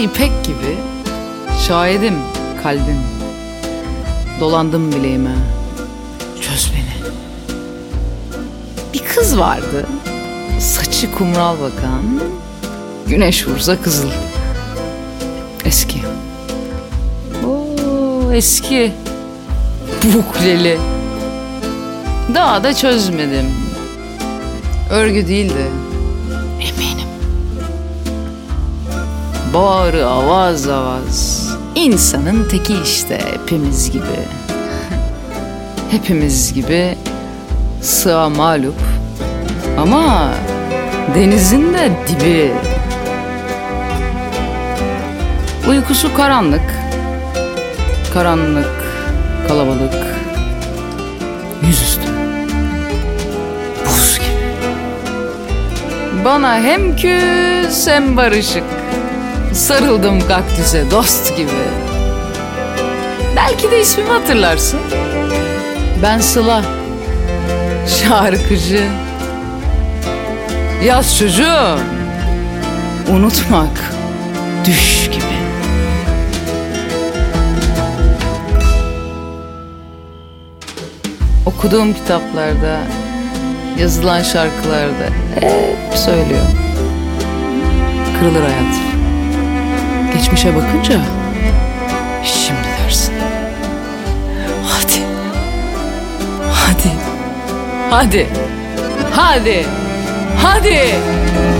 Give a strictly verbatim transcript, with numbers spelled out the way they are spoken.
ipek gibi şahidim kalbim. Dolandım bileğime, çöz beni. Bir kız vardı, saçı kumral bakan, güneş vursa kızıl. Eski. Oo, eski. Bukleli. Daha da çözmedim. Örgü değildi, eminim. Bağrı avaz avaz. İnsanın teki işte, hepimiz gibi. Hepimiz gibi sığa mağlup. Ama denizin de dibi. Uykusu karanlık. Karanlık, kalabalık. Yüzüstü. Buz gibi. Bana hem küs hem barışık. Sarıldım kaktüse dost gibi. Belki de ismimi hatırlarsın. Ben Sıla, şarkıcı. Yaz çocuğum, unutmak düş gibi. Okuduğum kitaplarda, yazılan şarkılarda hep söylüyor. Kırılır hayat. Geçmişe bakınca şimdi dersin. Hadi. Hadi. Hadi. Hadi. Hadi.